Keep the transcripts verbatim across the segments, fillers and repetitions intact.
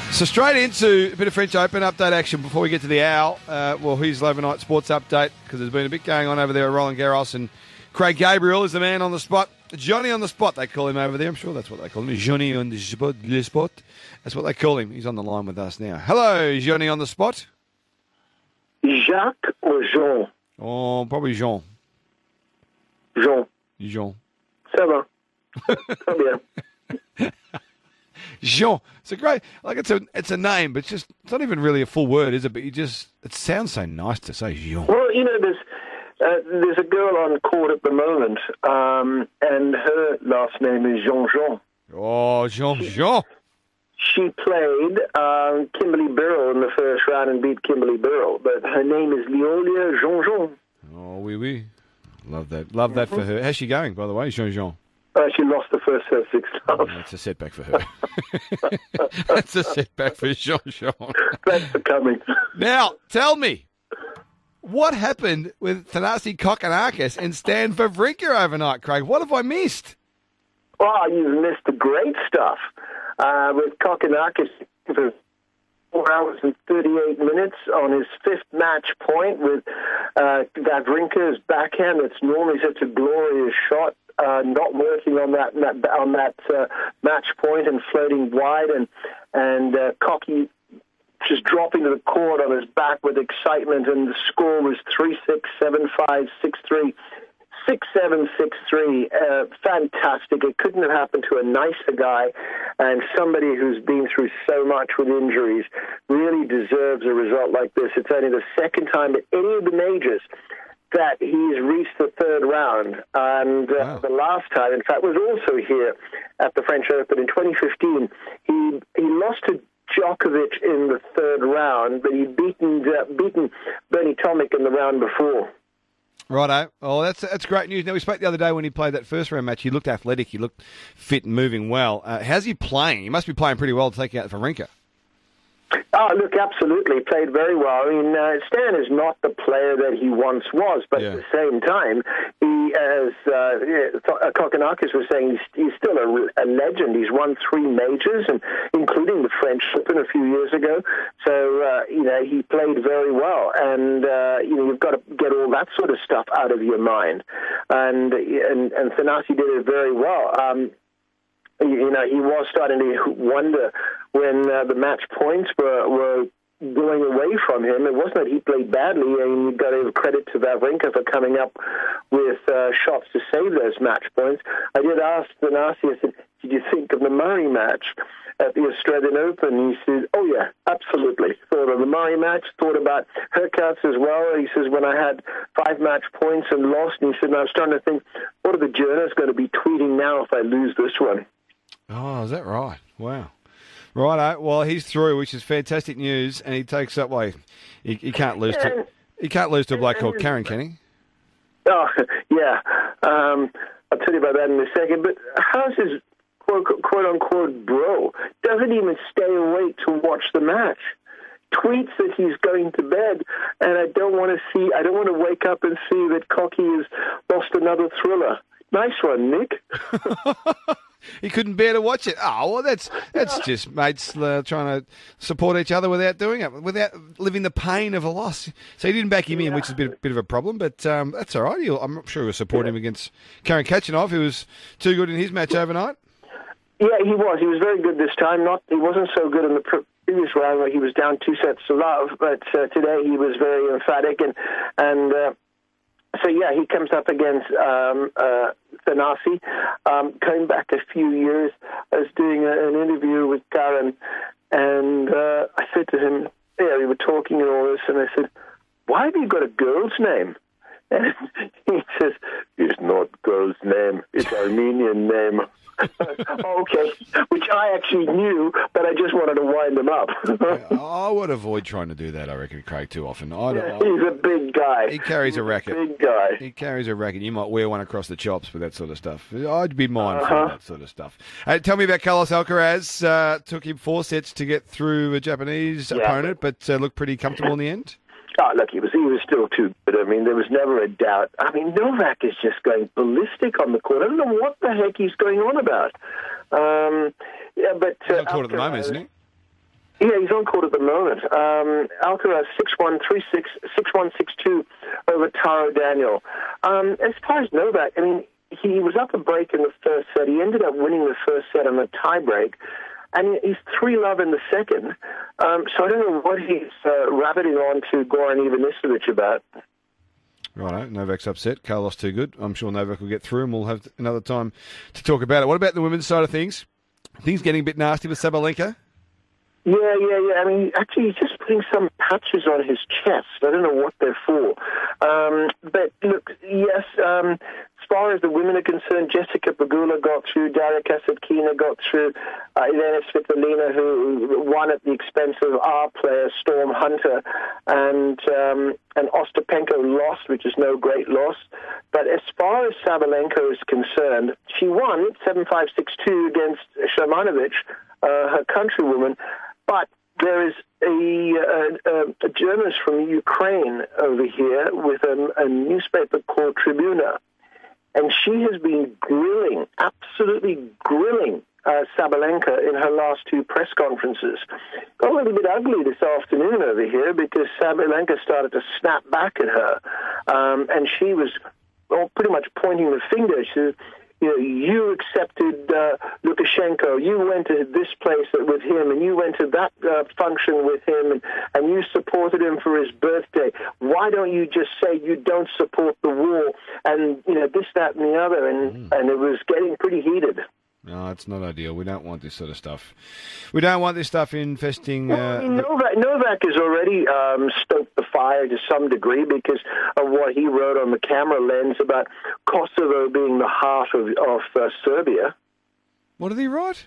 So straight into a bit of French Open update action before we get to the Owl. Uh, well, here's overnight sports update because there's been a bit going on over there at Roland Garros, and Craig Gabriel is the man on the spot. Johnny on the spot, they call him over there. I'm sure that's what they call him. Johnny on the spot. Le spot. That's what they call him. He's on the line with us now. Hello, Johnny on the spot. Jacques or Jean? Oh, probably Jean. Jean. Jean. Ça va. Très bien. Jean. It's a great, like it's a it's a name, but it's just it's not even really a full word, is it? But you just it sounds so nice to say Jean. Well, you know, there's uh, there's a girl on court at the moment, um, and her last name is Jean Jean. Oh, Jean Jean. She played um, Kimberly Birrell in the first round and beat Kimberly Birrell, but her name is Leolia Jean Jean. Oh, oui, oui. Love that. Love that for her. How's she going, by the way, Jean Jean? Uh, she lost the first set six times. Oh, that's a setback for her. That's a setback for Jean Jean. Thanks for coming. Now, tell me, what happened with Thanasi Kokkinakis and Stan Wawrinka overnight, Craig? What have I missed? Oh, you've missed the great stuff. Uh, with Kokkinakis for four hours and thirty-eight minutes on his fifth match point with uh, Wawrinka's backhand. It's normally such a glorious shot. Uh, not working on that, that on that uh, match point and floating wide, and and uh, Cocky just dropping to the court on his back with excitement, and the score was three six, seven five, six three, six seven, six three. Uh, fantastic! It couldn't have happened to a nicer guy, and somebody who's been through so much with injuries really deserves a result like this. It's only the second time at any of the majors that he's reached the third round. And uh, wow. The last time, in fact, was also here at the French Open in twenty fifteen. He he lost to Djokovic in the third round, but he'd beaten, uh, beaten Bernie Tomic in the round before. Righto. Oh, that's that's great news. Now, we spoke the other day when he played that first round match. He looked athletic. He looked fit and moving well. Uh, how's he playing? He must be playing pretty well to take out Wawrinka. Oh, look, absolutely. Played very well. I mean, uh, Stan is not the player that he once was, but yeah. At the same time, he, as uh, Kokkinakis was saying, he's, he's still a, a legend. He's won three majors, and including the French Open a few years ago. So, uh, you know, he played very well. And, uh, you know, you've got to get all that sort of stuff out of your mind. And, and, and Thanasi did it very well. Um, You know, he was starting to wonder when uh, the match points were, were going away from him. It wasn't that he played badly, and you've got to give credit to Wawrinka for coming up with uh, shots to save those match points. I did ask Thanasi, I said, did you think of the Murray match at the Australian Open? He said, oh, yeah, absolutely. Thought of the Murray match, thought about Hurkacz as well. He says, when I had five match points and lost, and he said, I was starting to think, what are the journalists going to be tweeting now if I lose this one? Oh, is that right? Wow. Righto. Well, he's through, which is fantastic news, and he takes up. Well, he, he can't lose to he can't lose to a bloke called Karen, can he? Oh, yeah. Um, I'll tell you about that in a second. But how's his quote, quote unquote bro? Doesn't even stay awake to watch the match. Tweets that he's going to bed, and I don't want to see. I don't want to wake up and see that Cocky has lost another thriller. Nice one, Nick. He couldn't bear to watch it. Oh, well, that's that's just mates uh, trying to support each other without doing it, without living the pain of a loss. So he didn't back him yeah. in, which is a bit, bit of a problem, but um, that's all right. He'll, I'm not sure he'll support yeah. him against Karen Khachanov, who was too good in his match overnight. Yeah, he was. He was very good this time. Not He wasn't so good in the previous round where he was down two sets to love, but uh, today he was very emphatic and... and uh, So, yeah, he comes up against um, uh, Thanasi. Um, going back a few years, I was doing a, an interview with Karen, and uh, I said to him, yeah, we were talking and all this, and I said, why have you got a girl's name? And he says, it's not girl's name, it's Armenian name. Okay, which I actually knew, but I just wanted to wind him up. I would avoid trying to do that, I reckon, Craig, too often. I yeah, he's a big guy. He carries he's a racket. A big guy. He carries a racket. You might wear one across the chops with that sort of stuff. I'd be mindful uh-huh. of that sort of stuff. Hey, tell me about Carlos Alcaraz. Uh, took him four sets to get through a Japanese yeah. opponent, but uh, looked pretty comfortable in the end. Oh, look, he was he was still too good. I mean, there was never a doubt. I mean, Novak is just going ballistic on the court. I don't know what the heck he's going on about. Um, yeah, but he's uh, on court at the moment, isn't he? Yeah, he's on court at the moment. Um, Alcaraz six one, three six, six one, six two over Taro Daniel. Um, as far as Novak, I mean, he was up a break in the first set. He ended up winning the first set on a tie break. And he's three love in the second. Um, so I don't know what he's uh, rabbiting on to Goran Ivanisevic about. Righto, Novak's upset. Carlos too good. I'm sure Novak will get through and we'll have another time to talk about it. What about the women's side of things? Things getting a bit nasty with Sabalenka? Yeah, yeah, yeah. I mean, actually, he's just putting some patches on his chest. I don't know what they're for. Um, but look, yes, um, as far as the women are concerned, Jessica Pegula got through, Daria Kasatkina got through, uh, Elena Svitolina, who won at the expense of our player, Storm Hunter, and um, and Ostapenko lost, which is no great loss. But as far as Sabalenka is concerned, she won seven five six two against Shamanovic, uh, her countrywoman. But there is a, a, a journalist from Ukraine over here with a, a newspaper called Tribuna, and she has been grilling, absolutely grilling uh, Sabalenka in her last two press conferences. Got a little bit ugly this afternoon over here because Sabalenka started to snap back at her, um, and she was well, pretty much pointing the finger. She said, You know, you accepted uh, Lukashenko. You went to this place with him, and you went to that uh, function with him, and, and you supported him for his birthday. Why don't you just say you don't support the war? And you know this, that, and the other. And mm. and it was getting pretty heated. No, it's not ideal. We don't want this sort of stuff. We don't want this stuff infesting... Uh, well, I mean, Novak, Novak has already um, stoked the fire to some degree because of what he wrote on the camera lens about Kosovo being the heart of, of uh, Serbia. What did he write?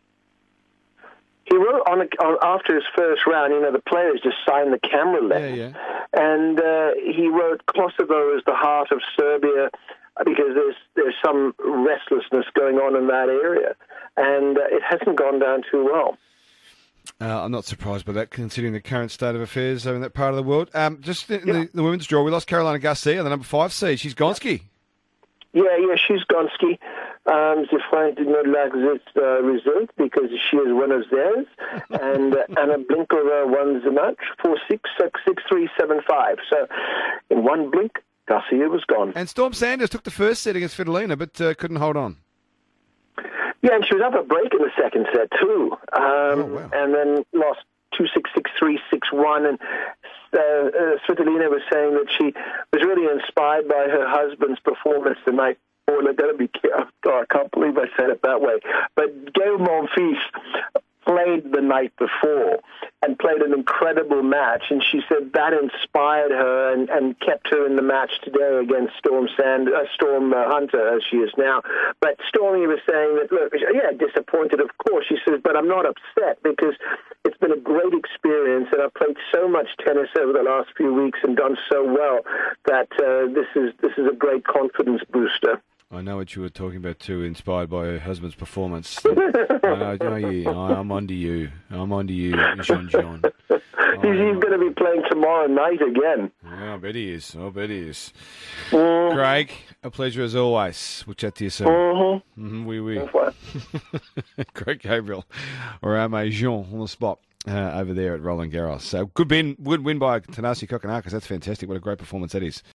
He wrote on, a, on after his first round, you know, the players just signed the camera lens. Yeah, yeah. And uh, he wrote Kosovo is the heart of Serbia, because there's there's some restlessness going on in that area, and uh, it hasn't gone down too well. Uh, I'm not surprised by that, considering the current state of affairs over in that part of the world. Um, just in yeah. the, the women's draw, we lost Carolina Garcia, the number five seed. She's Gonski. Yeah, yeah, she's Gonski. Um, the French did not like this uh, result because she is one of theirs, and uh, Anna Blinkova won the match four six, six six three, seven five. So, in one blink, Garcia was gone. And Storm Sanders took the first set against Svitolina, but uh, couldn't hold on. Yeah, and she was up a break in the second set, too. Um, oh, wow. And then lost two six, six three, six one. And uh, uh, Svitolina was saying that she was really inspired by her husband's performance the night before. They're going to be careful. Oh, I can't believe I said it that way. But Gael Monfils played the night before and played an incredible match, and she said that inspired her and, and kept her in the match today against Storm Sand, uh, Storm uh, Hunter, as she is now. But Stormy was saying that, look, yeah, disappointed, of course. She says, but I'm not upset because it's been a great experience, and I've played so much tennis over the last few weeks and done so well that uh, this is this is a great confidence booster. I know what you were talking about too, inspired by her husband's performance. I know, I know you. I'm onto you. I'm onto you, Jean Jean. He's, he's going to be playing tomorrow night again. Yeah, I bet he is. I bet he is. Mm. Craig, a pleasure as always. We'll chat to you soon. Mm-hmm. Mm-hmm, oui, oui. Craig Gabriel, or our mate Jean on the spot. Uh, over there at Roland Garros. So good win, good win by Thanasi Kokkinakis. That's fantastic. What a great performance that is.